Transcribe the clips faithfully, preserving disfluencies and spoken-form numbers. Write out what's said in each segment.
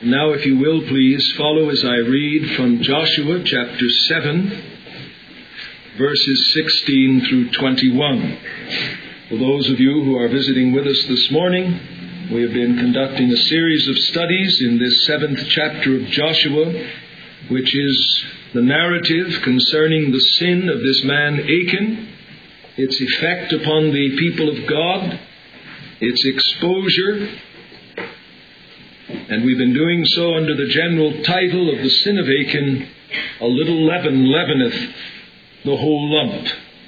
Now, if you will, please follow as I read from Joshua chapter seven, verses sixteen through twenty-one. For those of you who are visiting with us this morning, we have been conducting a series of studies in this seventh chapter of Joshua, which is the narrative concerning the sin of this man Achan, its effect upon the people of God, its exposure. And we've been doing so under the general title of the sin of Achan, a little leaven leaveneth the whole lump.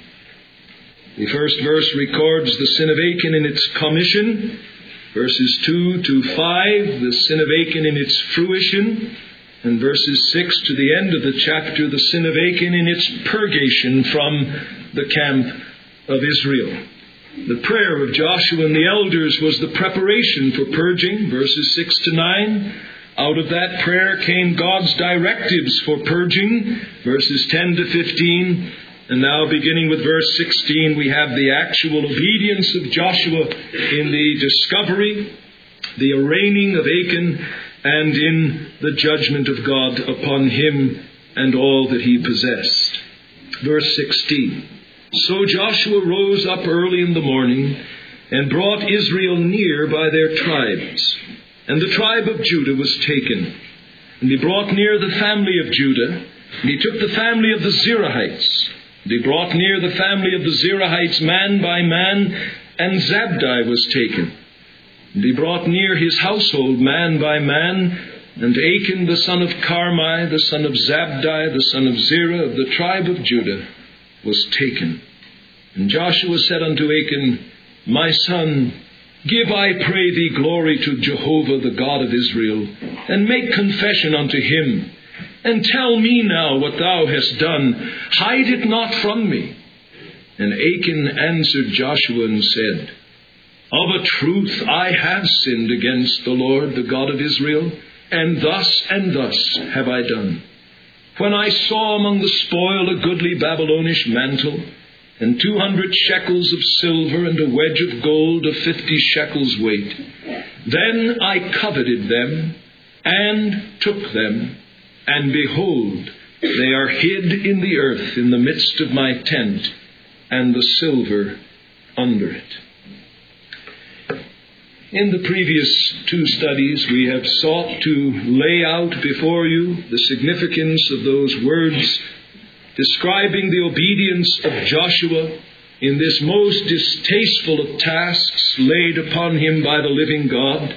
The first verse records the sin of Achan in its commission, verses two to five, the sin of Achan in its fruition, and verses six to the end of the chapter, the sin of Achan in its purgation from the camp of Israel. The prayer of Joshua and the elders was the preparation for purging, verses six to nine. Out of that prayer came God's directives for purging, verses ten to fifteen. And now, beginning with verse sixteen, we have the actual obedience of Joshua in the discovery, the arraigning of Achan, and in the judgment of God upon him and all that he possessed. Verse sixteen. So Joshua rose up early in the morning and brought Israel near by their tribes. And the tribe of Judah was taken. And he brought near the family of Judah. And he took the family of the Zerahites. And he brought near the family of the Zerahites man by man. And Zabdi was taken. And he brought near his household man by man. And Achan the son of Carmi, the son of Zabdi, the son of Zerah of the tribe of Judah, was taken. And Joshua said unto Achan, My son, give, I pray thee, glory to Jehovah the God of Israel, and make confession unto him, and tell me now what thou hast done. Hide it not from me. And Achan answered Joshua and said, Of a truth I have sinned against the Lord, the God of Israel, and thus and thus have I done. When I saw among the spoil a goodly Babylonish mantle, and two hundred shekels of silver, and a wedge of gold of fifty shekels weight, then I coveted them, and took them, and behold, they are hid in the earth in the midst of my tent, and the silver under it. In the previous two studies, we have sought to lay out before you the significance of those words describing the obedience of Joshua in this most distasteful of tasks laid upon him by the living God.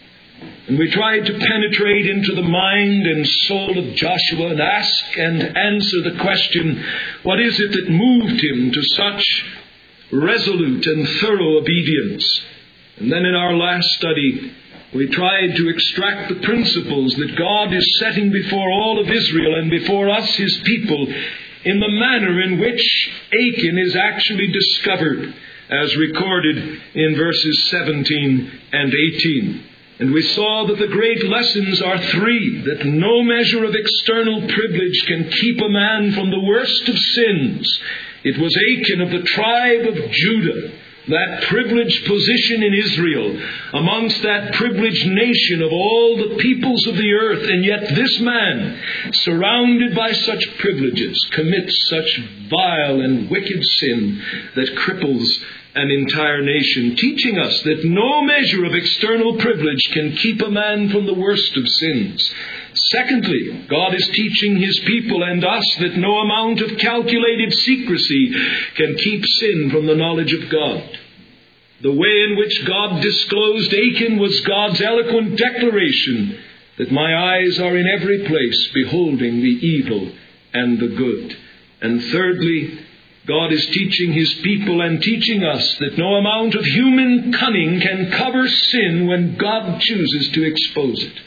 And we tried to penetrate into the mind and soul of Joshua and ask and answer the question, what is it that moved him to such resolute and thorough obedience? And then in our last study, we tried to extract the principles that God is setting before all of Israel and before us, his people, in the manner in which Achan is actually discovered, as recorded in verses seventeen and eighteen. And we saw that the great lessons are three: that no measure of external privilege can keep a man from the worst of sins. It was Achan of the tribe of Judah, that privileged position in Israel, amongst that privileged nation of all the peoples of the earth. And yet this man, surrounded by such privileges, commits such vile and wicked sin that cripples an entire nation, teaching us that no measure of external privilege can keep a man from the worst of sins. Secondly, God is teaching his people and us that no amount of calculated secrecy can keep sin from the knowledge of God. The way in which God disclosed Achan was God's eloquent declaration that my eyes are in every place beholding the evil and the good. And thirdly, God is teaching his people and teaching us that no amount of human cunning can cover sin when God chooses to expose it.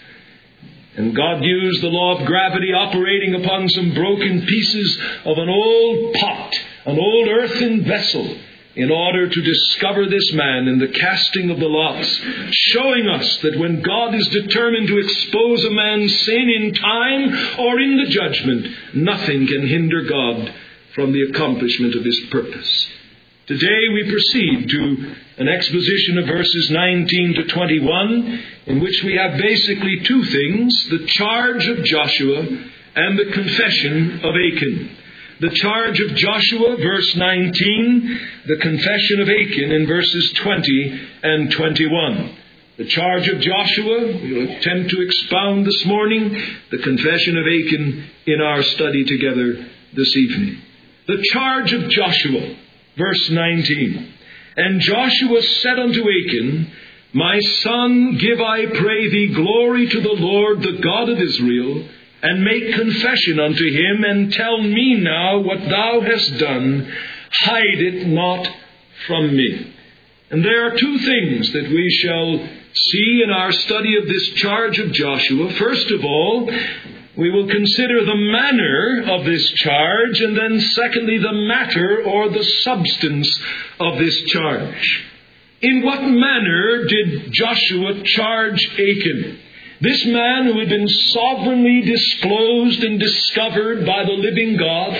And God used the law of gravity operating upon some broken pieces of an old pot, an old earthen vessel, in order to discover this man in the casting of the lots, showing us that when God is determined to expose a man's sin in time or in the judgment, nothing can hinder God from the accomplishment of his purpose. Today we proceed to an exposition of verses nineteen to twenty-one, in which we have basically two things: the charge of Joshua and the confession of Achan. The charge of Joshua, verse nineteen, the confession of Achan in verses twenty and twenty-one. The charge of Joshua, we will attempt to expound this morning. The confession of Achan in our study together this evening. The charge of Joshua, verse nineteen. And Joshua said unto Achan, My son, give, I pray thee, glory to the Lord, the God of Israel, and make confession unto him, and tell me now what thou hast done. Hide it not from me. And there are two things that we shall see in our study of this charge of Joshua. First of all, we will consider the manner of this charge, and then secondly, the matter or the substance of this charge. In what manner did Joshua charge Achan? This man who had been sovereignly disclosed and discovered by the living God,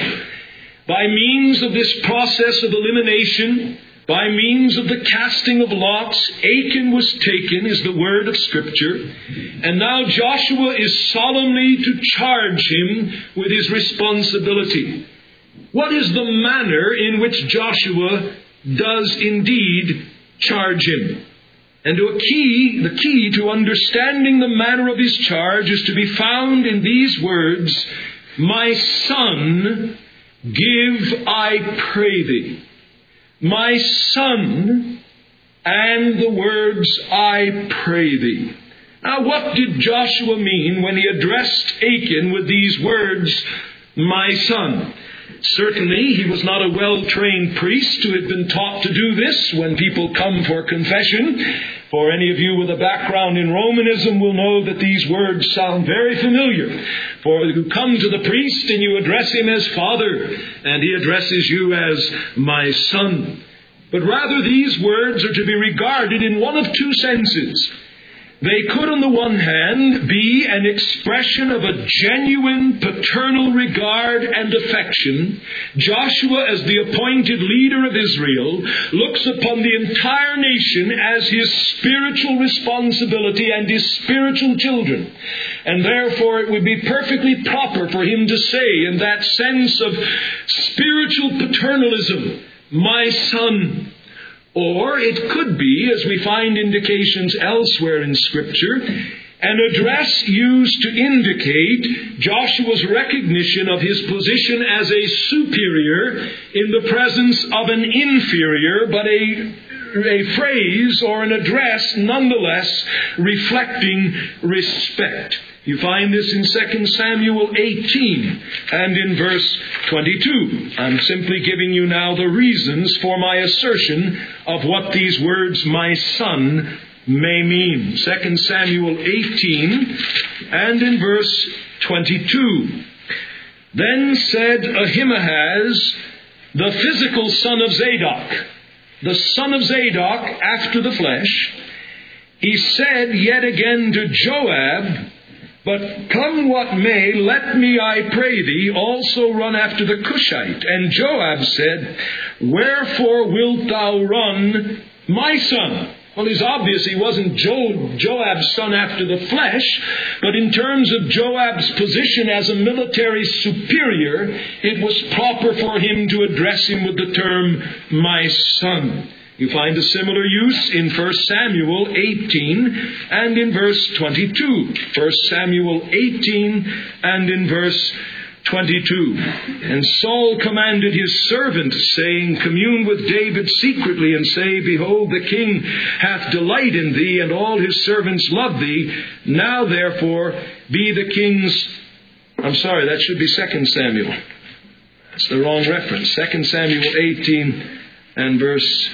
by means of this process of elimination, by means of the casting of lots, Achan was taken, is the word of Scripture. And now Joshua is solemnly to charge him with his responsibility. What is the manner in which Joshua does indeed charge him? And a key, the key to understanding the manner of his charge is to be found in these words: My son, give, I pray thee. My son, and the words, I pray thee. Now, what did Joshua mean when he addressed Achan with these words, my son? Certainly, he was not a well-trained priest who had been taught to do this when people come for confession. For any of you with a background in Romanism will know that these words sound very familiar. For you come to the priest and you address him as father, and he addresses you as my son. But rather, these words are to be regarded in one of two senses. They could, on the one hand, be an expression of a genuine paternal regard and affection. Joshua, as the appointed leader of Israel, looks upon the entire nation as his spiritual responsibility and his spiritual children. And therefore it would be perfectly proper for him to say, in that sense of spiritual paternalism, my son. Or it could be, as we find indications elsewhere in Scripture, an address used to indicate Joshua's recognition of his position as a superior in the presence of an inferior, but a, a phrase or an address nonetheless reflecting respect. You find this in Second Samuel eighteen and in verse twenty-two. I'm simply giving you now the reasons for my assertion of what these words, my son, may mean. Second Samuel eighteen and in verse twenty-two. Then said Ahimaaz, the physical son of Zadok, the son of Zadok after the flesh, he said yet again to Joab, But come what may, let me, I pray thee, also run after the Cushite. And Joab said, Wherefore wilt thou run, my son? Well, it's obvious he wasn't jo- Joab's son after the flesh, but in terms of Joab's position as a military superior, it was proper for him to address him with the term, my son. You find a similar use in First Samuel eighteen and in verse twenty-two. First Samuel eighteen and in verse twenty-two. And Saul commanded his servant, saying, Commune with David secretly, and say, Behold, the king hath delight in thee, and all his servants love thee. Now therefore be the king's... I'm sorry, that should be Second Samuel. That's the wrong reference. Second Samuel eighteen and verse...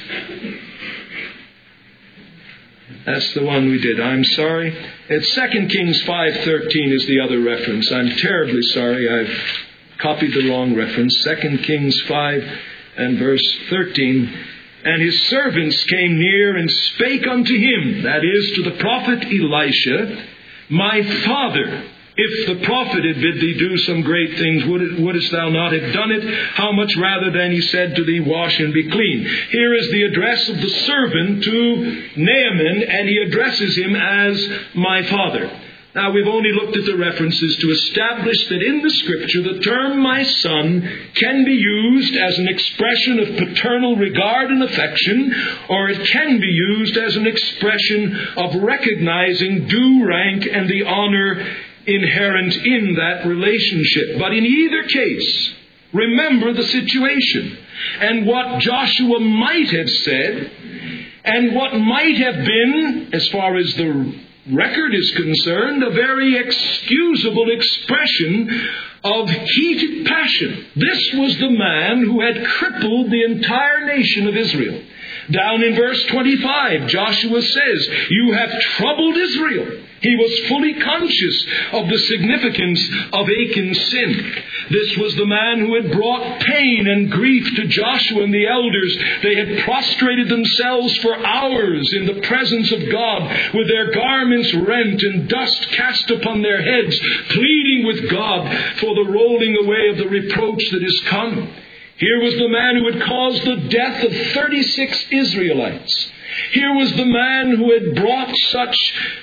That's the one we did. I'm sorry. It's Second Kings five thirteen is the other reference. I'm terribly sorry. I've copied the wrong reference. Second Kings five and verse thirteen. And his servants came near and spake unto him, that is, to the prophet Elisha, My father, If the prophet had bid thee do some great things, would it, wouldest thou not have done it? How much rather then he said to thee, wash and be clean. Here is the address of the servant to Naaman, and he addresses him as my father. Now, we've only looked at the references to establish that in the Scripture, the term my son can be used as an expression of paternal regard and affection, or it can be used as an expression of recognizing due rank and the honor inherent in that relationship. But in either case, remember the situation and what Joshua might have said and what might have been, as far as the record is concerned, a very excusable expression of heated passion. This was the man who had crippled the entire nation of Israel. Down in verse twenty-five, Joshua says, you have troubled Israel. He was fully conscious of the significance of Achan's sin. This was the man who had brought pain and grief to Joshua and the elders. They had prostrated themselves for hours in the presence of God, with their garments rent and dust cast upon their heads, pleading with God for the rolling away of the reproach that is come. Here was the man who had caused the death of thirty-six Israelites. Here was the man who had brought such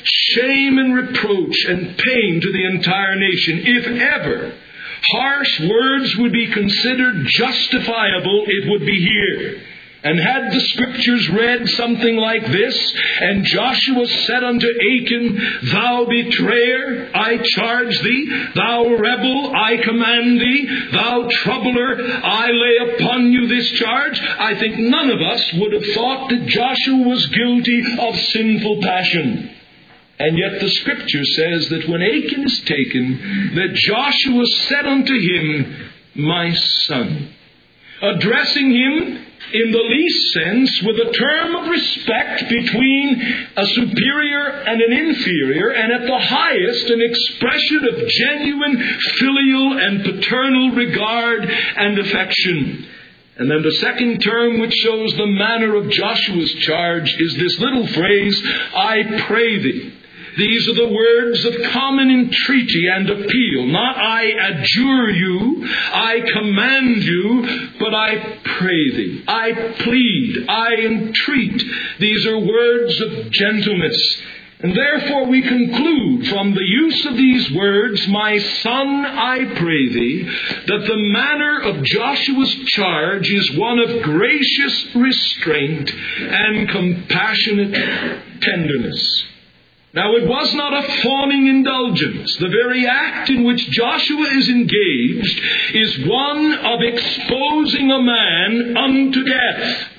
shame and reproach and pain to the entire nation. If ever harsh words would be considered justifiable, it would be here. And had the Scriptures read something like this, and Joshua said unto Achan, thou betrayer, I charge thee, thou rebel, I command thee, thou troubler, I lay upon you this charge, I think none of us would have thought that Joshua was guilty of sinful passion. And yet the Scripture says that when Achan is taken, that Joshua said unto him, my son, addressing him in the least sense with a term of respect between a superior and an inferior, and at the highest an expression of genuine filial and paternal regard and affection. And then the second term, which shows the manner of Joshua's charge, is this little phrase, I pray thee. These are the words of common entreaty and appeal. Not I adjure you, I command you, but I pray thee. I plead, I entreat. These are words of gentleness. And therefore we conclude from the use of these words, my son, I pray thee, that the manner of Joshua's charge is one of gracious restraint and compassionate tenderness. Now, it was not a fawning indulgence. The very act in which Joshua is engaged is one of exposing a man unto death.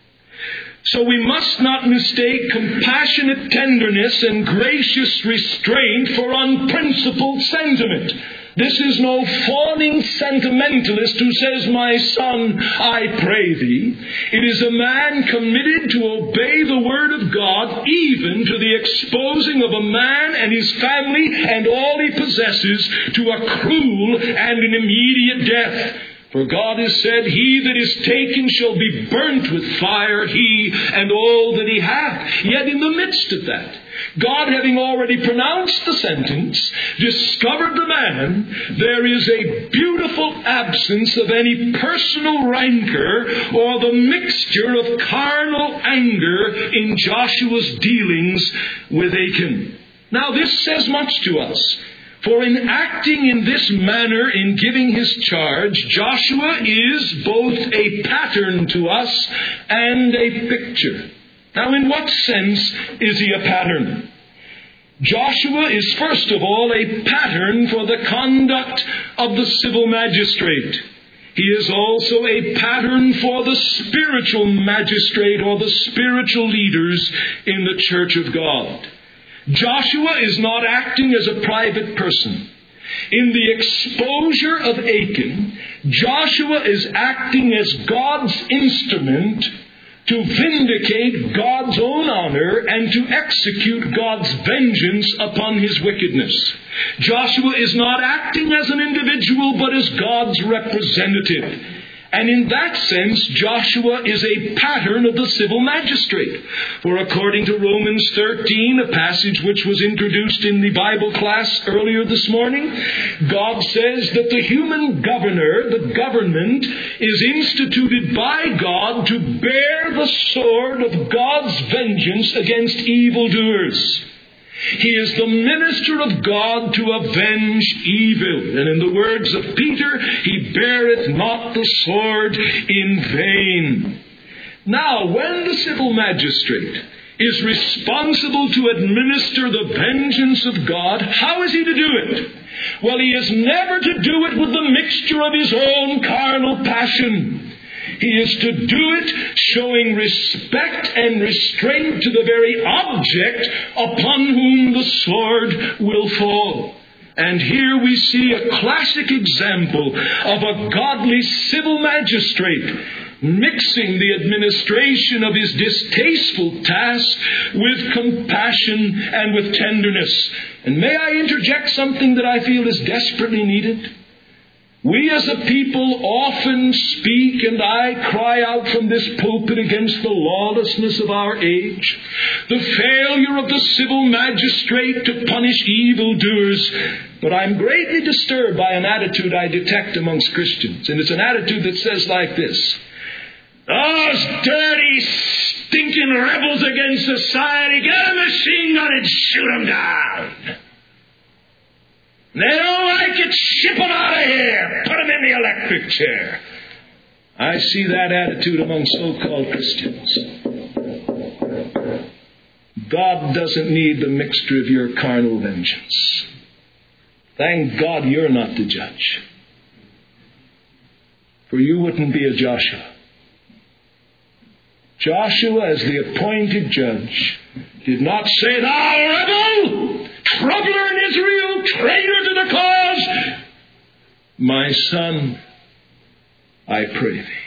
So we must not mistake compassionate tenderness and gracious restraint for unprincipled sentiment. This is no fawning sentimentalist who says, my son, I pray thee. It is a man committed to obey the word of God, even to the exposing of a man and his family and all he possesses to a cruel and an immediate death. For God has said, he that is taken shall be burnt with fire, he and all that he hath. Yet in the midst of that, God, having already pronounced the sentence, discovered the man, there is a beautiful absence of any personal rancor or the mixture of carnal anger in Joshua's dealings with Achan. Now this says much to us. For in acting in this manner, in giving his charge, Joshua is both a pattern to us and a picture. Now, in what sense is he a pattern? Joshua is first of all a pattern for the conduct of the civil magistrate. He is also a pattern for the spiritual magistrate or the spiritual leaders in the church of God. Joshua is not acting as a private person. In the exposure of Achan, Joshua is acting as God's instrument to vindicate God's own honor and to execute God's vengeance upon his wickedness. Joshua is not acting as an individual, but as God's representative. And in that sense, Joshua is a pattern of the civil magistrate. For according to Romans thirteen, a passage which was introduced in the Bible class earlier this morning, God says that the human governor, the government, is instituted by God to bear the sword of God's vengeance against evildoers. He is the minister of God to avenge evil. And in the words of Peter, he beareth not the sword in vain. Now, when the civil magistrate is responsible to administer the vengeance of God, how is he to do it? Well, he is never to do it with the mixture of his own carnal passion. He is to do it showing respect and restraint to the very object upon whom the sword will fall. And here we see a classic example of a godly civil magistrate mixing the administration of his distasteful task with compassion and with tenderness. And may I interject something that I feel is desperately needed? We as a people often speak, and I cry out from this pulpit against the lawlessness of our age, the failure of the civil magistrate to punish evildoers. But I'm greatly disturbed by an attitude I detect amongst Christians, and it's an attitude that says like this: those dirty, stinking rebels against society, get a machine gun and shoot them down. They don't like it, ship them out of here. Put them in the electric chair. I see that attitude among so-called Christians. God doesn't need the mixture of your carnal vengeance. Thank God you're not the judge. For you wouldn't be a Joshua. Joshua, as the appointed judge, did not say, "Thou rebel, troubler in Israel, traitor to the cause. My son, I pray thee."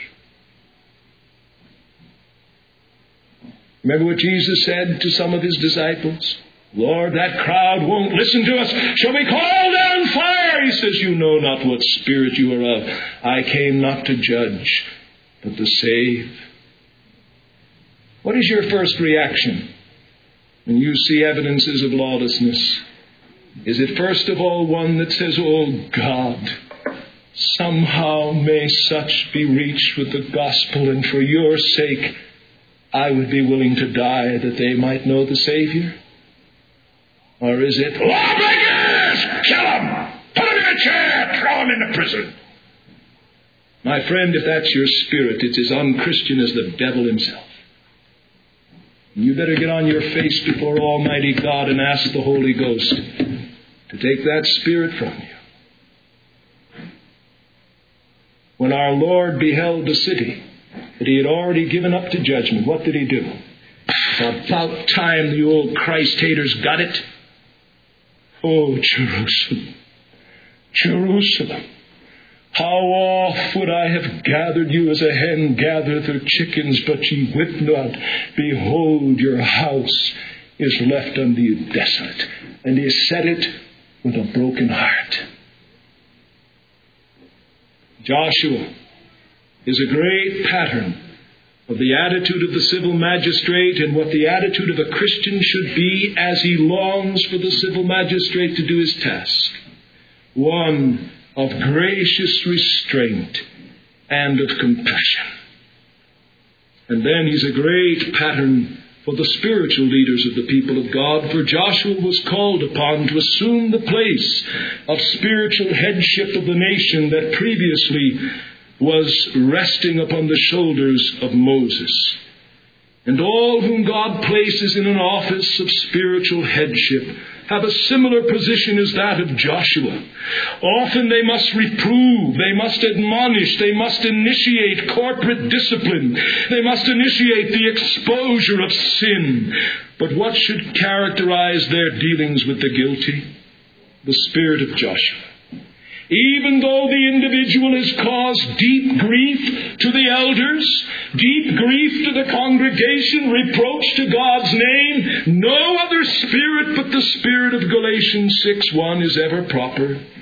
Remember what Jesus said to some of his disciples? "Lord, that crowd won't listen to us. Shall we call down fire?" He says, "You know not what spirit you are of. I came not to judge, but to save." What is your first reaction when you see evidences of lawlessness? Is it first of all one that says, "Oh God, somehow may such be reached with the gospel, and for your sake I would be willing to die that they might know the Savior"? Or is it, "Lawbreakers, kill them, put them in a chair, throw them into prison"? My friend, if that's your spirit, it's as unchristian as the devil himself. You better get on your face before Almighty God and ask the Holy Ghost to take that spirit from you. When our Lord beheld the city that he had already given up to judgment, what did he do? About time the old Christ haters got it. Oh, Jerusalem, Jerusalem, how oft would I have gathered you as a hen gathereth her chickens, but ye would not. Behold, your house is left unto you desolate, and ye set it with a broken heart. Joshua is a great pattern of the attitude of the civil magistrate and what the attitude of a Christian should be as he longs for the civil magistrate to do his task. One of gracious restraint and of compassion. And then he's a great pattern for the spiritual leaders of the people of God, for Joshua was called upon to assume the place of spiritual headship of the nation that previously was resting upon the shoulders of Moses. And all whom God places in an office of spiritual headship have a similar position as that of Joshua. Often they must reprove, they must admonish, they must initiate corporate discipline, they must initiate the exposure of sin. But what should characterize their dealings with the guilty? The spirit of Joshua. Even though the individual has caused deep grief to the elders, deep grief to the congregation, reproach to God's name, no other spirit but the spirit of Galatians six one is ever proper.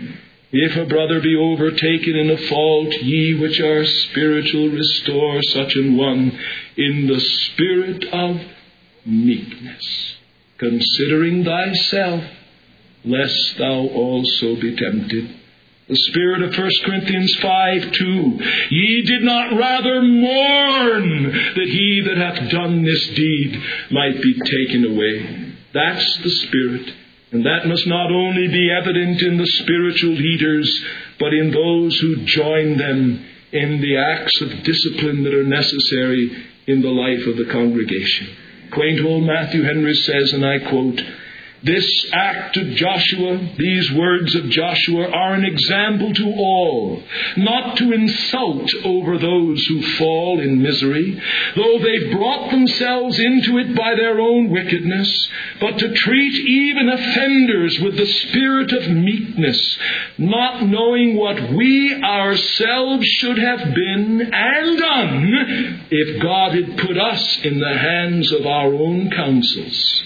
If a brother be overtaken in a fault, ye which are spiritual, restore such an one in the spirit of meekness, considering thyself, lest thou also be tempted. The spirit of First Corinthians five two, ye did not rather mourn that he that hath done this deed might be taken away. That's the spirit. And that must not only be evident in the spiritual leaders, but in those who join them in the acts of discipline that are necessary in the life of the congregation. Quaint old Matthew Henry says, and I quote, "This act of Joshua, these words of Joshua, are an example to all, not to insult over those who fall in misery, though they've brought themselves into it by their own wickedness, but to treat even offenders with the spirit of meekness, not knowing what we ourselves should have been and done if God had put us in the hands of our own counsels."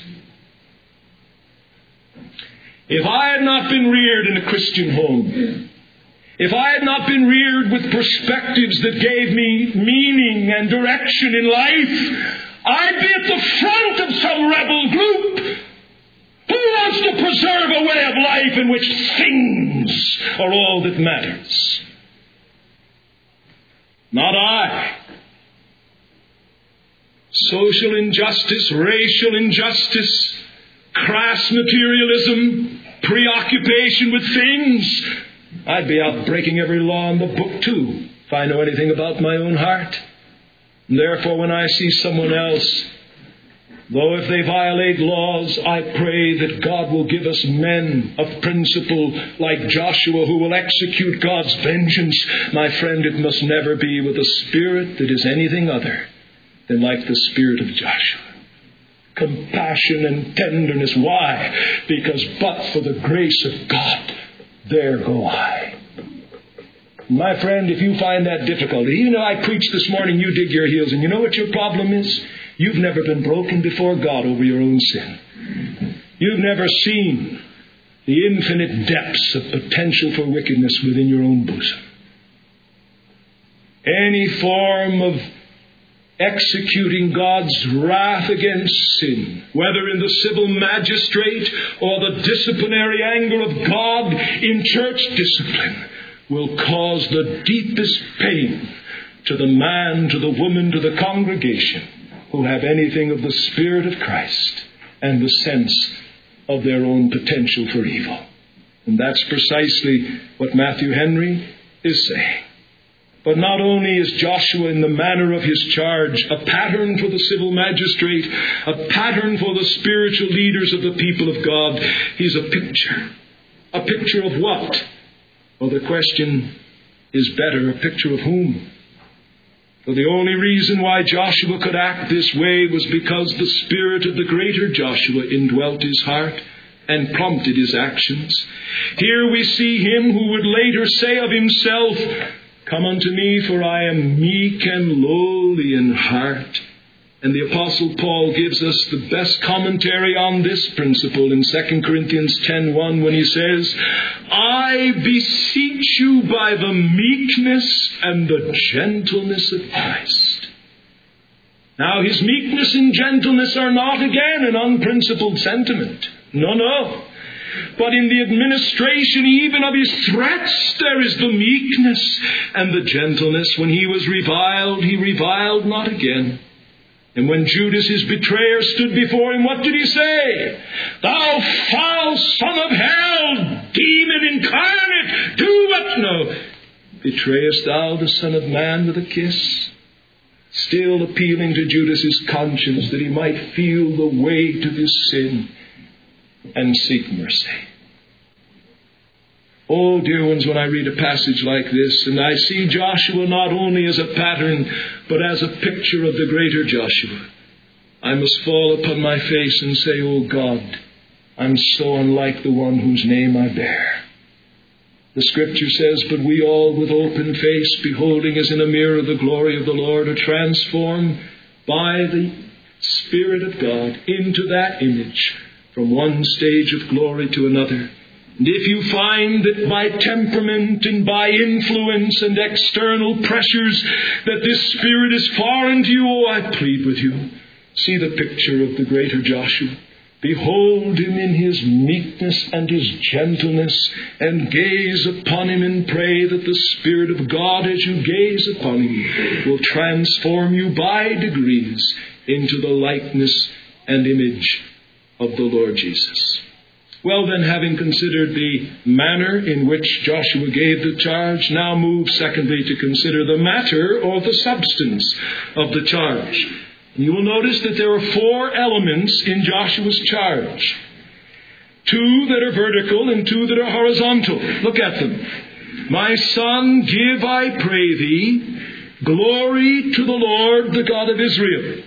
If I had not been reared in a Christian home, if I had not been reared with perspectives that gave me meaning and direction in life, I'd be at the front of some rebel group. Who wants to preserve a way of life in which things are all that matters? Not I. Social injustice, racial injustice, crass materialism, preoccupation with things. I'd be out breaking every law in the book too, if I know anything about my own heart. And therefore, when I see someone else, though if they violate laws, I pray that God will give us men of principle like Joshua who will execute God's vengeance. My friend, it must never be with a spirit that is anything other than like the spirit of Joshua. Compassion and tenderness. Why? Because but for the grace of God, there go I. My friend, if you find that difficult, even though I preached this morning, you dig your heels, and you know what your problem is? You've never been broken before God over your own sin. You've never seen the infinite depths of potential for wickedness within your own bosom. Any form of executing God's wrath against sin, whether in the civil magistrate or the disciplinary anger of God in church discipline, will cause the deepest pain to the man, to the woman, to the congregation who have anything of the Spirit of Christ and the sense of their own potential for evil. And that's precisely what Matthew Henry is saying. But not only is Joshua in the manner of his charge a pattern for the civil magistrate, a pattern for the spiritual leaders of the people of God, he's a picture. A picture of what? Well, the question is better, a picture of whom? For the only reason why Joshua could act this way was because the spirit of the greater Joshua indwelt his heart and prompted his actions. Here we see him who would later say of himself, "Come unto me, for I am meek and lowly in heart." And the Apostle Paul gives us the best commentary on this principle in Second Corinthians ten one when he says, "I beseech you by the meekness and the gentleness of Christ." Now his meekness and gentleness are not again an unprincipled sentiment. No, no. But in the administration even of his threats, there is the meekness and the gentleness. When he was reviled, he reviled not again. And when Judas, his betrayer, stood before him, what did he say? "Thou foul son of hell, demon incarnate, do what?" No. "Betrayest thou the Son of Man with a kiss?" Still appealing to Judas's conscience that he might feel the weight of his sin and seek mercy. Oh, dear ones, when I read a passage like this, and I see Joshua not only as a pattern, but as a picture of the greater Joshua, I must fall upon my face and say, "Oh God, I'm so unlike the one whose name I bear." The Scripture says, "But we all with open face, beholding as in a mirror the glory of the Lord, are transformed by the Spirit of God into that image, from one stage of glory to another, And if you find that by temperament and by influence and external pressures that this spirit is foreign to you, oh, I plead with you, see the picture of the greater Joshua. Behold him in his meekness and his gentleness, and gaze upon him and pray that the Spirit of God, as you gaze upon him, will transform you by degrees into the likeness and image of the Lord Jesus. Well then, having considered the manner in which Joshua gave the charge, now move secondly to consider the matter or the substance of the charge. You will notice that there are four elements in Joshua's charge. Two that are vertical and two that are horizontal. Look at them. My son, give, I pray thee, glory to the Lord, the God of Israel,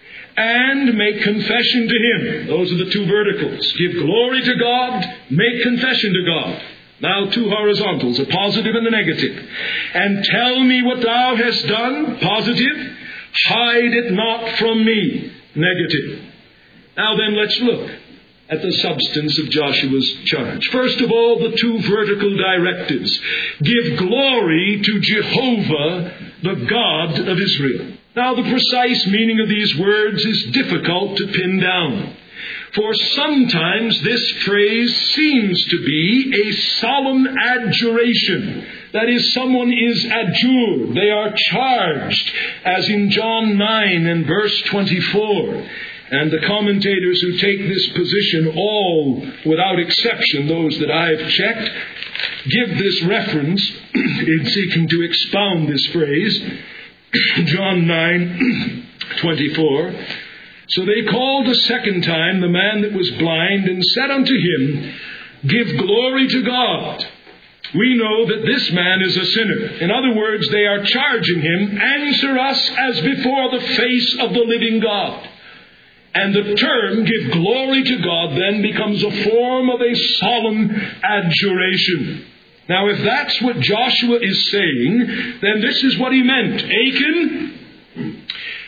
and make confession to him. Those are the two verticals. Give glory to God, make confession to God. Now two horizontals, a positive and a negative. And tell me what thou hast done, positive. Hide it not from me, negative. Now then, let's look at the substance of Joshua's charge. First of all, the two vertical directives. Give glory to Jehovah, the God of Israel. Now, the precise meaning of these words is difficult to pin down. For sometimes this phrase seems to be a solemn adjuration. That is, someone is adjured. They are charged, as in John nine and verse twenty-four. And the commentators who take this position, all without exception, those that I have checked, give this reference in seeking to expound this phrase. John nine twenty-four. So they called a second time the man that was blind, and said unto him, Give glory to God. We know that this man is a sinner. In other words, they are charging him, answer us as before the face of the living God. And the term, give glory to God, then becomes a form of a solemn adjuration. Now, if that's what Joshua is saying, then this is what he meant. Achan,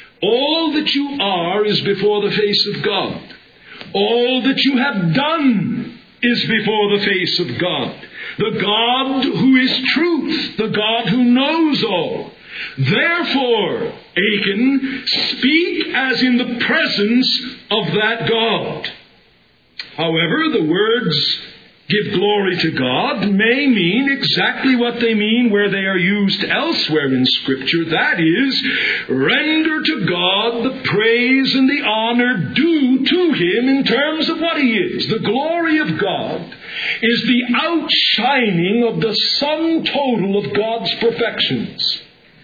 all that you are is before the face of God. All that you have done is before the face of God. The God who is truth, the God who knows all. Therefore, Achan, speak as in the presence of that God. However, the words give glory to God may mean exactly what they mean where they are used elsewhere in Scripture. That is, render to God the praise and the honor due to him in terms of what he is. The glory of God is the outshining of the sum total of God's perfections.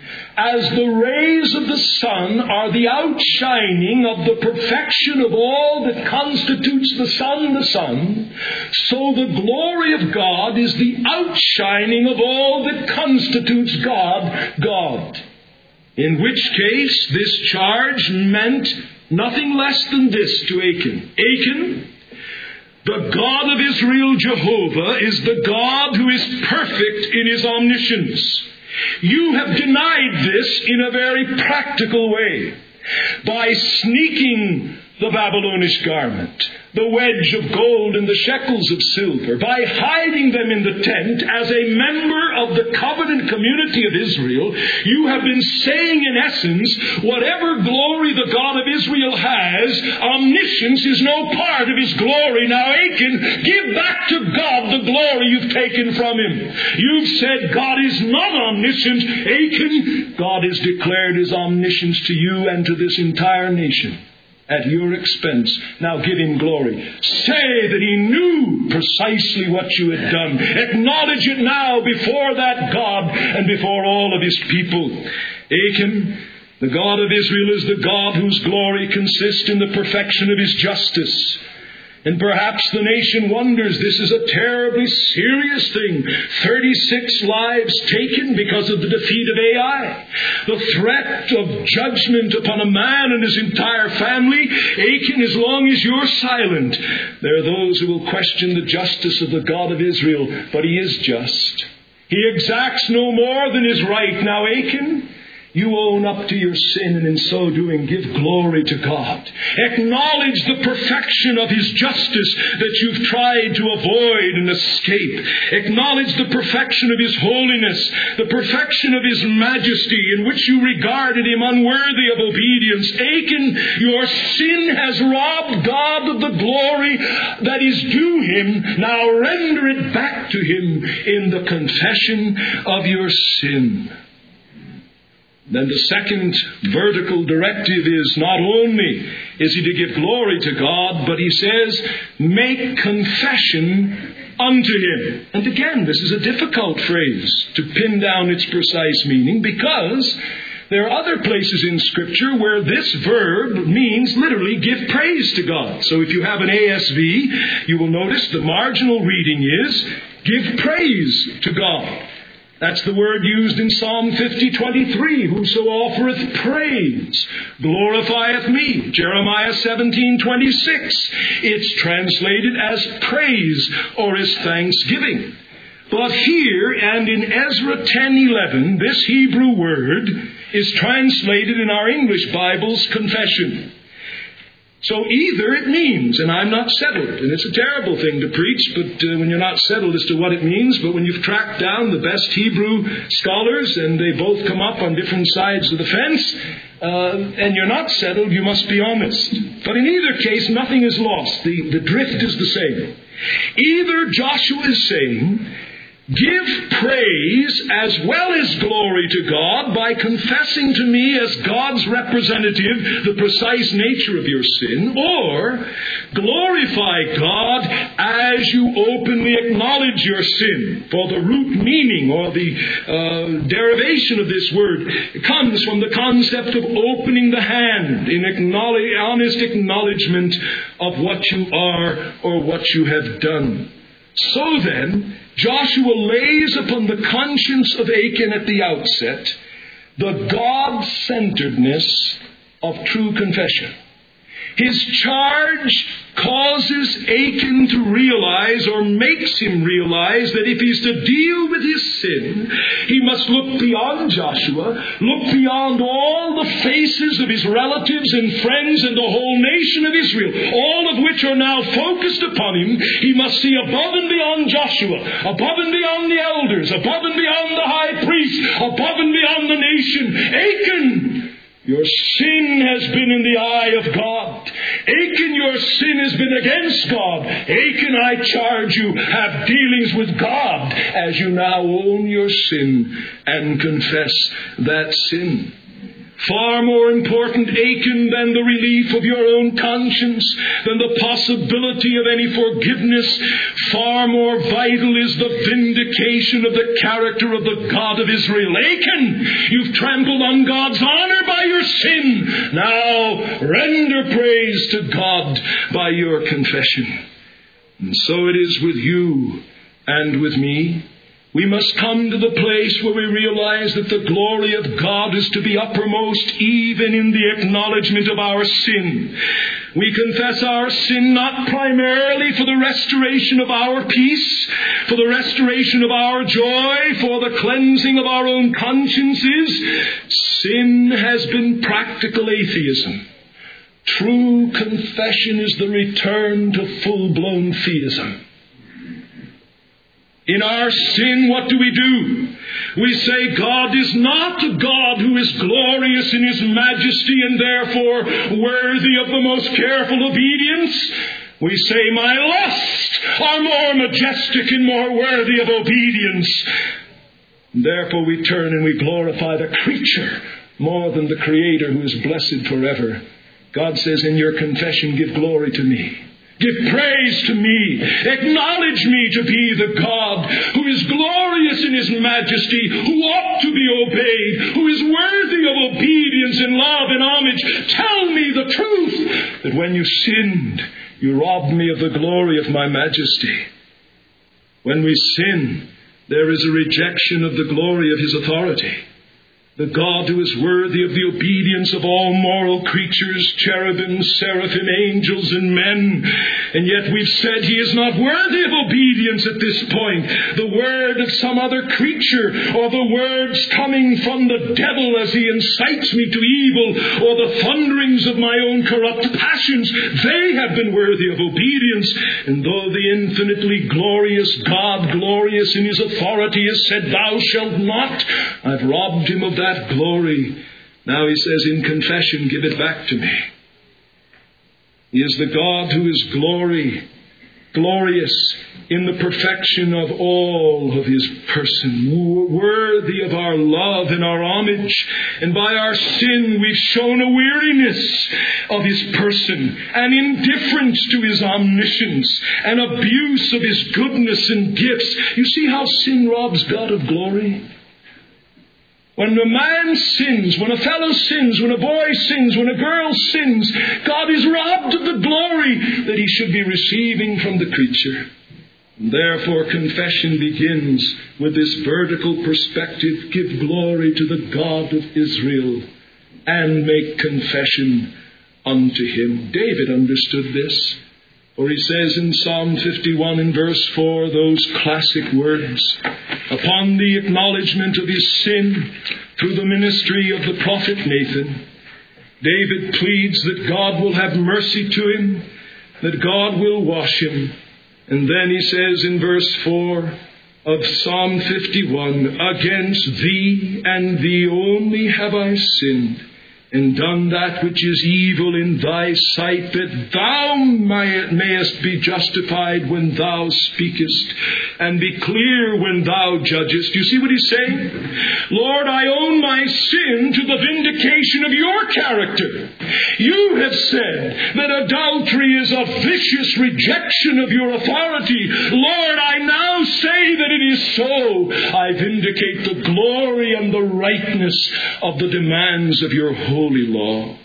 As the rays of the sun are the outshining of the perfection of all that constitutes the sun, the sun, so the glory of God is the outshining of all that constitutes God, God. In which case, this charge meant nothing less than this to Achan. Achan, the God of Israel, Jehovah, is the God who is perfect in his omniscience. You have denied this in a very practical way by sneaking the Babylonish garment, the wedge of gold and the shekels of silver, by hiding them in the tent as a member of the covenant community of Israel. You have been saying in essence, whatever glory the God of Israel has, omniscience is no part of his glory. Now, Achan, give back to God the glory you've taken from him. You've said God is not omniscient. Achan, God has declared his omniscience to you and to this entire nation at your expense. Now give him glory. Say that he knew precisely what you had done. Acknowledge it now before that God and before all of his people. Achan, the God of Israel is the God whose glory consists in the perfection of his justice. And perhaps the nation wonders, this is a terribly serious thing. thirty-six lives taken because of the defeat of Ai. The threat of judgment upon a man and his entire family. Achan, as long as you're silent, there are those who will question the justice of the God of Israel, but he is just. He exacts no more than is right. Now, Achan, you own up to your sin, and in so doing give glory to God. Acknowledge the perfection of His justice that you've tried to avoid and escape. Acknowledge the perfection of His holiness, the perfection of His majesty, in which you regarded Him unworthy of obedience. Achan, your sin has robbed God of the glory that is due Him. Now render it back to Him in the confession of your sin. Then the second vertical directive is not only is he to give glory to God, but he says, make confession unto Him. And again, this is a difficult phrase to pin down its precise meaning, because there are other places in Scripture where this verb means literally give praise to God. So if you have an A S V, you will notice the marginal reading is give praise to God. That's the word used in Psalm fifty twenty-three. Whoso offereth praise glorifieth me. Jeremiah seventeen twenty-six. It's translated as praise or as thanksgiving. But here and in Ezra ten eleven, this Hebrew word is translated in our English Bibles confession. So either it means, and I'm not settled, and it's a terrible thing to preach, but uh, when you're not settled as to what it means, but when you've tracked down the best Hebrew scholars, and they both come up on different sides of the fence, uh, and you're not settled, you must be honest. But in either case, nothing is lost. The, the drift is the same. Either Joshua is saying, give praise as well as glory to God by confessing to me as God's representative the precise nature of your sin, or glorify God as you openly acknowledge your sin. For the root meaning or the uh, derivation of this word comes from the concept of opening the hand in acknowledge, honest acknowledgement of what you are or what you have done. So then, Joshua lays upon the conscience of Achan at the outset the God-centeredness of true confession. His charge causes Achan to realize, or makes him realize, that if he's to deal with his sin, he must look beyond Joshua, look beyond all the faces of his relatives and friends and the whole nation of Israel, all of which are now focused upon him. He must see above and beyond Joshua, above and beyond the elders, above and beyond the high priest, above and beyond the nation. Achan, your sin has been in the eye of God. Achan, your sin has been against God. Achan, I charge you, have dealings with God as you now own your sin and confess that sin. Far more important, Achan, than the relief of your own conscience, than the possibility of any forgiveness, far more vital is the vindication of the character of the God of Israel. Achan, you've trampled on God's honor by your sin. Now render praise to God by your confession. And so it is with you and with me. We must come to the place where we realize that the glory of God is to be uppermost even in the acknowledgement of our sin. We confess our sin not primarily for the restoration of our peace, for the restoration of our joy, for the cleansing of our own consciences. Sin has been practical atheism. True confession is the return to full-blown theism. In our sin, what do we do? We say God is not a God who is glorious in His majesty and therefore worthy of the most careful obedience. We say my lusts are more majestic and more worthy of obedience. Therefore we turn and we glorify the creature more than the Creator who is blessed forever. God says, in your confession, give glory to me. Give praise to me. Acknowledge me to be the God who is glorious in His majesty, who ought to be obeyed, who is worthy of obedience and love and homage. Tell me the truth, that when you sinned, you robbed me of the glory of my majesty. When we sin, there is a rejection of the glory of His authority. The God who is worthy of the obedience of all moral creatures, cherubim, seraphim, angels, and men. And yet we've said he is not worthy of obedience at this point. The word of some other creature, or the words coming from the devil as he incites me to evil, or the thunderings of my own corrupt passions, they have been worthy of obedience. And though the infinitely glorious God, glorious in his authority, has said, "Thou shalt not," I've robbed him of that that glory. Now he says in confession, "Give it back to me." He is the God who is glory, glorious in the perfection of all of his person, worthy of our love and our homage. And by our sin we've shown a weariness of his person, an indifference to his omniscience, an abuse of his goodness and gifts. You see how sin robs God of glory? When a man sins, when a fellow sins, when a boy sins, when a girl sins, God is robbed of the glory that he should be receiving from the creature. And therefore confession begins with this vertical perspective. Give glory to the God of Israel and make confession unto him. David understood this. For he says in Psalm fifty-one in verse four, those classic words, upon the acknowledgement of his sin through the ministry of the prophet Nathan, David pleads that God will have mercy to him, that God will wash him. And then he says in verse four of Psalm fifty-one, against thee and thee only have I sinned, and done that which is evil in thy sight, that thou mayest be justified when thou speakest, and be clear when thou judgest. You see what he's saying? Lord, I own my sin to the vindication of your character. You have said that adultery is a vicious rejection of your authority. Lord, I now say that it is so. I vindicate the glory and the rightness of the demands of your holy law.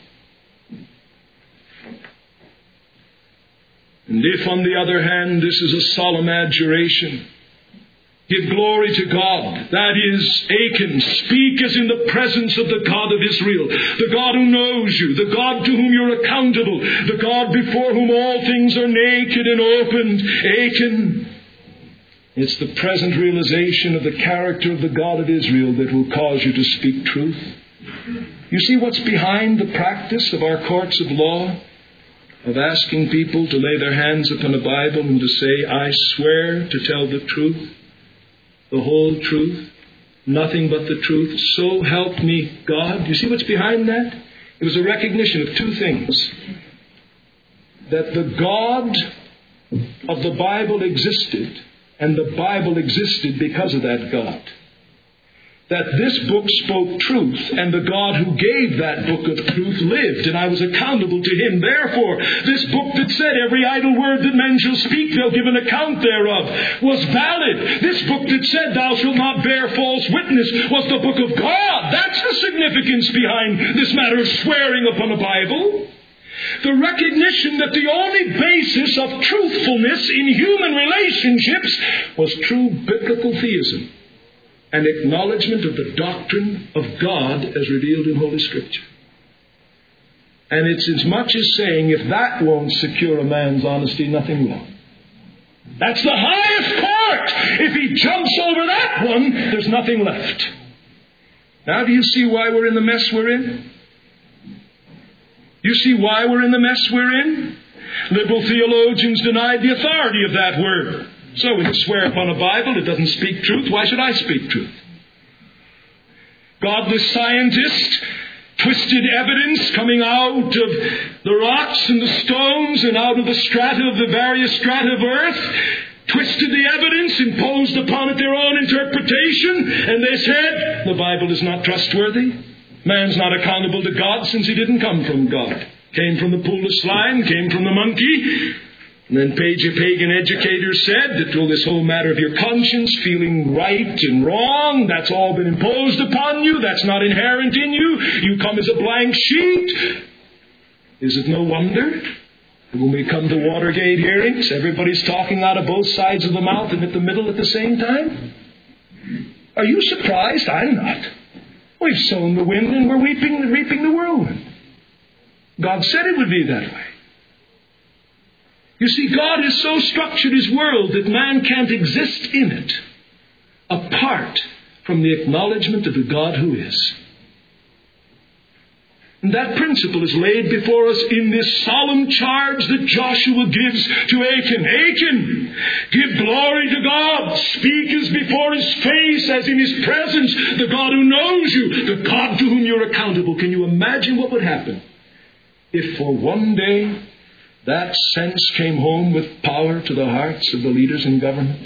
And if, on the other hand, this is a solemn adjuration, give glory to God. That is, Achan, speak as in the presence of the God of Israel, the God who knows you, the God to whom you're accountable, the God before whom all things are naked and opened. Achan, it's the present realization of the character of the God of Israel that will cause you to speak truth. You see what's behind the practice of our courts of law, of asking people to lay their hands upon a Bible and to say, I swear to tell the truth, the whole truth, nothing but the truth, so help me God. You see what's behind that? It was a recognition of two things. That the God of the Bible existed, and the Bible existed because of that God. That this book spoke truth, and the God who gave that book of truth lived, and I was accountable to him. Therefore, this book that said every idle word that men shall speak, they'll give an account thereof, was valid. This book that said thou shalt not bear false witness was the book of God. That's the significance behind this matter of swearing upon a Bible. The recognition that the only basis of truthfulness in human relationships was true biblical theism. An acknowledgement of the doctrine of God as revealed in Holy Scripture. And it's as much as saying, if that won't secure a man's honesty, nothing will. That's the highest court. If he jumps over that one, there's nothing left. Now do you see why we're in the mess we're in? You see why we're in the mess we're in? Liberal theologians denied the authority of that word. So when you swear upon a Bible, it doesn't speak truth. Why should I speak truth? Godless scientists twisted evidence coming out of the rocks and the stones and out of the strata of the various strata of earth, twisted the evidence, imposed upon it their own interpretation, and they said, the Bible is not trustworthy. Man's not accountable to God since he didn't come from God. Came from the pool of slime, came from the monkey. And then pagan educators said that well, this whole matter of your conscience, feeling right and wrong, that's all been imposed upon you. That's not inherent in you. You come as a blank sheet. Is it no wonder that when we come to Watergate hearings, everybody's talking out of both sides of the mouth and at the middle at the same time? Are you surprised? I'm not. We've sown the wind and we're reaping, reaping the whirlwind. God said it would be that way. You see, God has so structured His world that man can't exist in it apart from the acknowledgement of the God who is. And that principle is laid before us in this solemn charge that Joshua gives to Achan. Achan, give glory to God. Speak as before His face, as in His presence, the God who knows you, the God to whom you're accountable. Can you imagine what would happen if for one day that sense came home with power to the hearts of the leaders in government?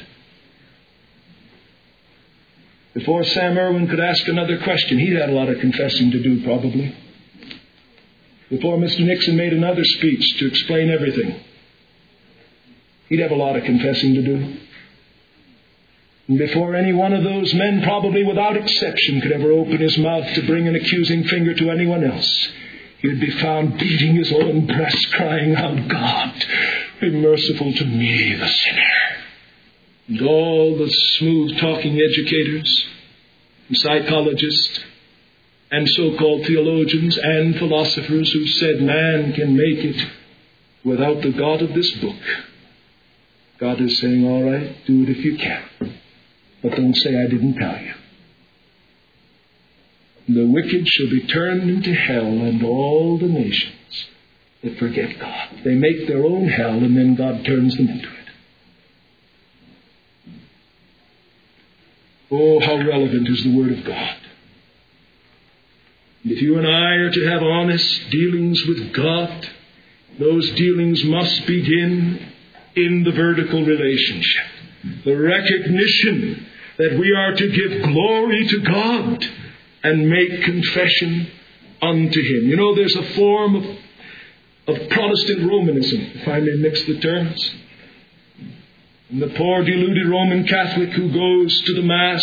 Before Sam Irwin could ask another question, he had a lot of confessing to do, probably. Before Mister Nixon made another speech to explain everything, he'd have a lot of confessing to do. And before any one of those men, probably without exception, could ever open his mouth to bring an accusing finger to anyone else, he'd be found beating his own breast, crying out, God, be merciful to me, the sinner. And all the smooth-talking educators and psychologists and so-called theologians and philosophers who said man can make it without the God of this book. God is saying, all right, do it if you can. But don't say I didn't tell you. The wicked shall be turned into hell, and all the nations that forget God. They make their own hell, and then God turns them into it. Oh, how relevant is the Word of God. If you and I are to have honest dealings with God, those dealings must begin in the vertical relationship. The recognition that we are to give glory to God and make confession unto Him. You know, there's a form of, of Protestant Romanism, if I may mix the terms. And the poor deluded Roman Catholic who goes to the Mass,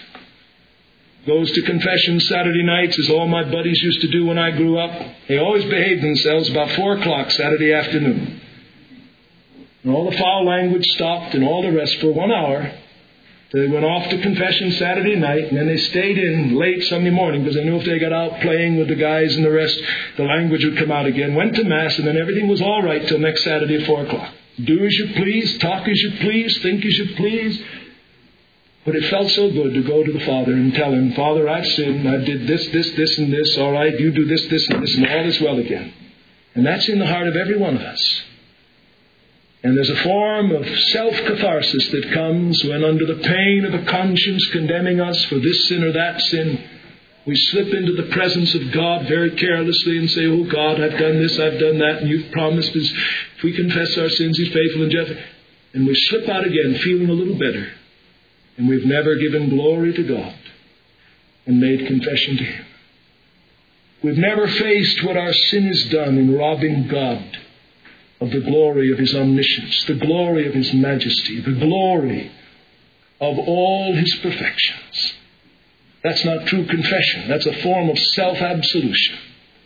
goes to confession Saturday nights, as all my buddies used to do when I grew up. They always behaved themselves about four o'clock Saturday afternoon. And all the foul language stopped and all the rest for one hour. They went off to confession Saturday night, and then they stayed in late Sunday morning because they knew if they got out playing with the guys and the rest, the language would come out again. Went to Mass, and then everything was all right till next Saturday at four o'clock. Do as you please, talk as you please, think as you please. But it felt so good to go to the Father and tell Him, Father, I've sinned. I did this, this, this, and this. All right, you do this, this, and this, and all is well again. And that's in the heart of every one of us. And there's a form of self-catharsis that comes when, under the pain of a conscience condemning us for this sin or that sin, we slip into the presence of God very carelessly and say, oh God, I've done this, I've done that, and you've promised us if we confess our sins, He's faithful and just. And we slip out again feeling a little better. And we've never given glory to God and made confession to Him. We've never faced what our sin has done in robbing God of the glory of His omniscience, the glory of His majesty, the glory of all His perfections. That's not true confession. That's a form of self-absolution.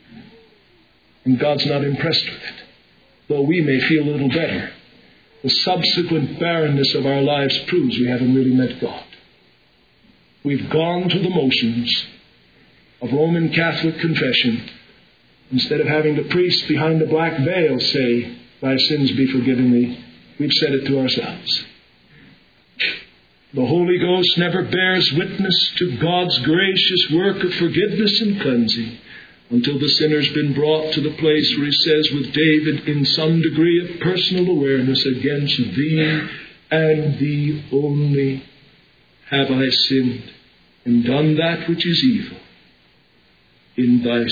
And God's not impressed with it, though we may feel a little better. The subsequent barrenness of our lives proves we haven't really met God. We've gone through the motions of Roman Catholic confession instead of having the priest behind the black veil say, thy sins be forgiven thee. We've said it to ourselves. The Holy Ghost never bears witness to God's gracious work of forgiveness and cleansing until the sinner's been brought to the place where he says with David, in some degree of personal awareness, against thee and thee only have I sinned and done that which is evil in thy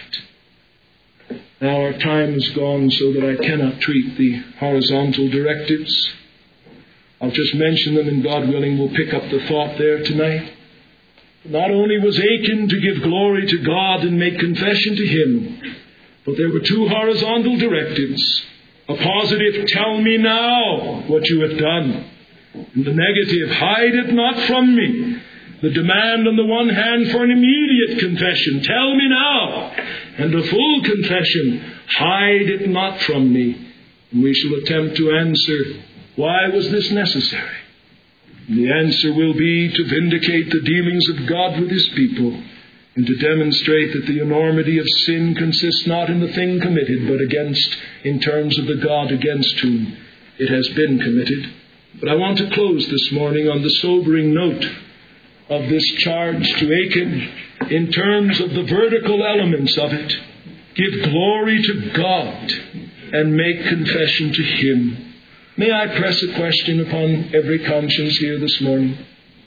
sight. Now our time is gone so that I cannot treat the horizontal directives. I'll just mention them, and God willing we'll pick up the thought there tonight. Not only was Achan to give glory to God and make confession to Him, but there were two horizontal directives. A positive, tell me now what you have done. And the negative, hide it not from me. The demand on the one hand for an immediate confession, tell me now. And the full confession, hide it not from me. And we shall attempt to answer, why was this necessary? And the answer will be to vindicate the dealings of God with His people and to demonstrate that the enormity of sin consists not in the thing committed, but against, in terms of the God against whom it has been committed. But I want to close this morning on the sobering note of this charge to Achan in terms of the vertical elements of it. Give glory to God and make confession to Him. May I press a question upon every conscience here this morning?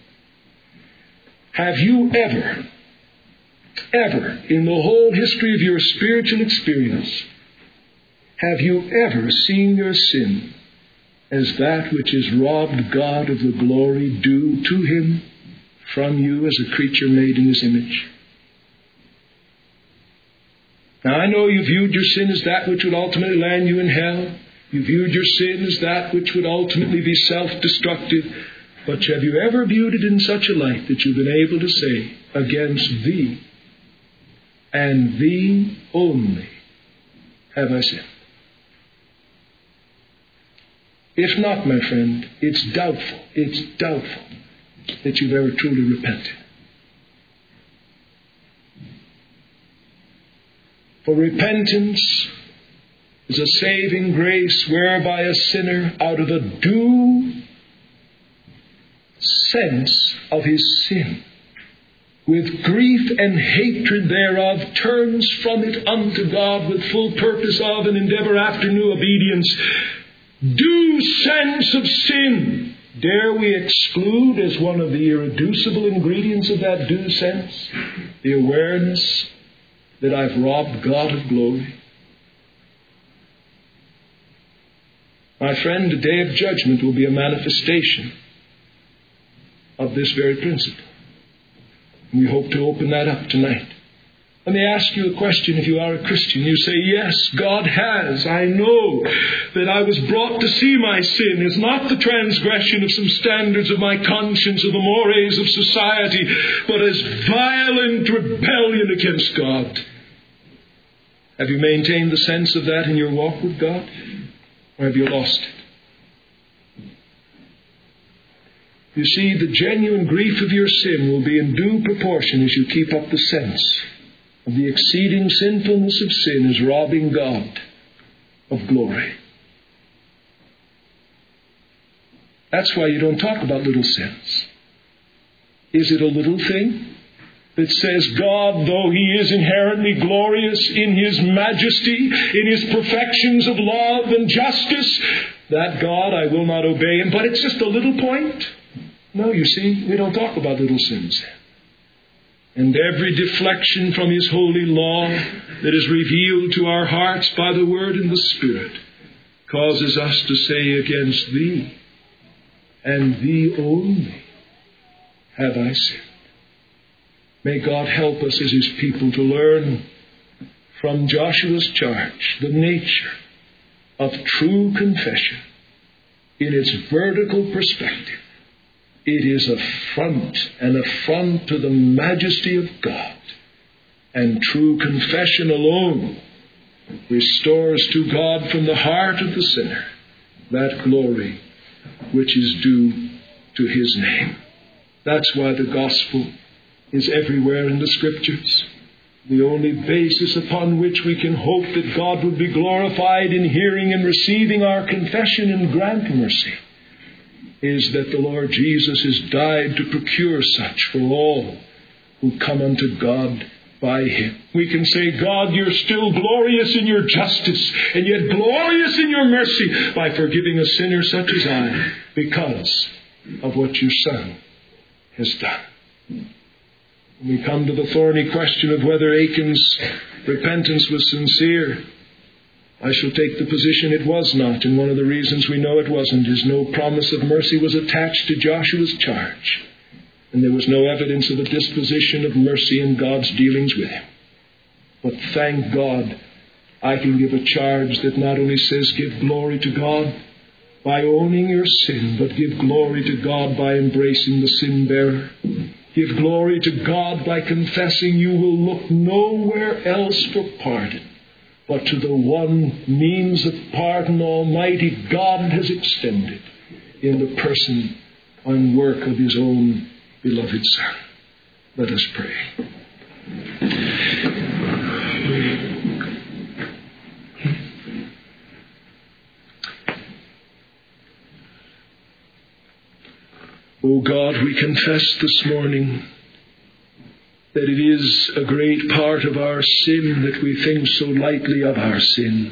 Have you ever, ever, in the whole history of your spiritual experience, have you ever seen your sin as that which has robbed God of the glory due to Him from you as a creature made in His image? Now, I know you viewed your sin as that which would ultimately land you in hell. You viewed your sin as that which would ultimately be self-destructive. But have you ever viewed it in such a light that you've been able to say, against Thee and Thee only have I sinned? If not, my friend, it's doubtful, it's doubtful that you've ever truly repented. For repentance is a saving grace whereby a sinner, out of a due sense of his sin, with grief and hatred thereof, turns from it unto God with full purpose of and endeavor after new obedience. Due sense of sin. Dare we exclude as one of the irreducible ingredients of that due sense the awareness that I've robbed God of glory? My friend, the day of judgment will be a manifestation of this very principle. And we hope to open that up tonight. Let me ask you a question if you are a Christian. You say, yes, God has. I know that I was brought to see my sin is not the transgression of some standards of my conscience or the mores of society, but as violent rebellion against God. Have you maintained the sense of that in your walk with God? Or have you lost it? You see, the genuine grief of your sin will be in due proportion as you keep up the sense of the exceeding sinfulness of sin as robbing God of glory. That's why you don't talk about little sins. Is it a little thing that says God, though He is inherently glorious in His majesty, in His perfections of love and justice, that God I will not obey Him, but it's just a little point? No, you see, we don't talk about little sins. And every deflection from His holy law that is revealed to our hearts by the Word and the Spirit causes us to say, against Thee and Thee only have I sinned. May God help us as His people to learn from Joshua's charge the nature of true confession in its vertical perspective. It is affront, an affront to the majesty of God. And true confession alone restores to God from the heart of the sinner that glory which is due to His name. That's why the gospel is everywhere in the Scriptures. The only basis upon which we can hope that God would be glorified in hearing and receiving our confession and grant mercy is that the Lord Jesus has died to procure such for all who come unto God by Him. We can say, God, You're still glorious in Your justice and yet glorious in Your mercy by forgiving a sinner such as I because of what Your Son has done. When we come to the thorny question of whether Achan's repentance was sincere, I shall take the position it was not, and one of the reasons we know it wasn't is no promise of mercy was attached to Joshua's charge, and there was no evidence of a disposition of mercy in God's dealings with him. But thank God, I can give a charge that not only says give glory to God by owning your sin, but give glory to God by embracing the sin bearer. Give glory to God by confessing you will look nowhere else for pardon but to the one means of pardon Almighty God has extended in the person and work of His own beloved Son. Let us pray. O God, we confess this morning that it is a great part of our sin that we think so lightly of our sin.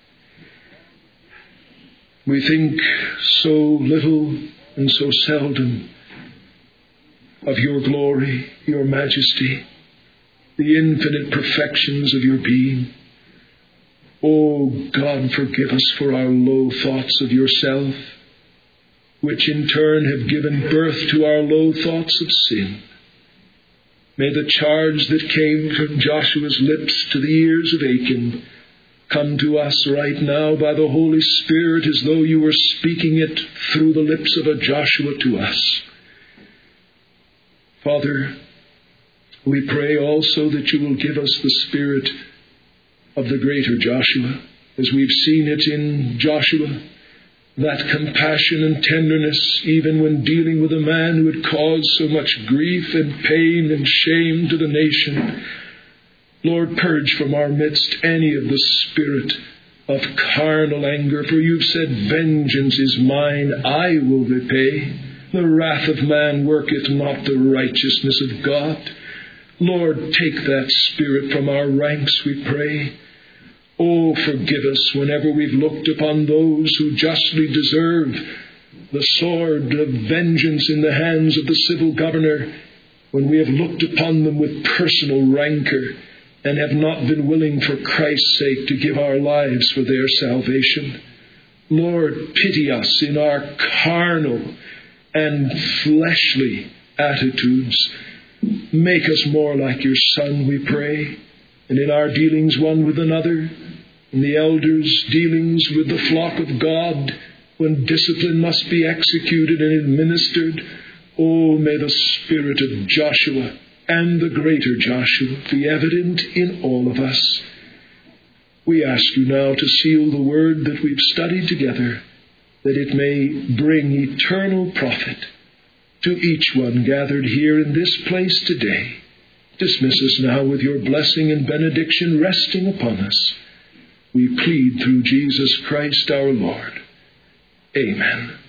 We think so little and so seldom of your glory, your majesty, the infinite perfections of your being. O God, forgive us for our low thoughts of yourself, which in turn have given birth to our low thoughts of sin. May the charge that came from Joshua's lips to the ears of Achan come to us right now by the Holy Spirit as though you were speaking it through the lips of a Joshua to us. Father, we pray also that you will give us the spirit of the greater Joshua, as we've seen it in Joshua, that compassion and tenderness, even when dealing with a man who had caused so much grief and pain and shame to the nation. Lord, purge from our midst any of the spirit of carnal anger, for you've said, vengeance is mine, I will repay. The wrath of man worketh not the righteousness of God. Lord, take that spirit from our ranks, we pray. Oh, forgive us whenever we've looked upon those who justly deserve the sword of vengeance in the hands of the civil governor, when we have looked upon them with personal rancor and have not been willing for Christ's sake to give our lives for their salvation. Lord, pity us in our carnal and fleshly attitudes. Make us more like your Son, we pray, and in our dealings one with another, in the elders' dealings with the flock of God, when discipline must be executed and administered, oh, may the spirit of Joshua and the greater Joshua be evident in all of us. We ask you now to seal the word that we've studied together, that it may bring eternal profit to each one gathered here in this place today. Dismiss us now with your blessing and benediction resting upon us. We plead through Jesus Christ our Lord. Amen.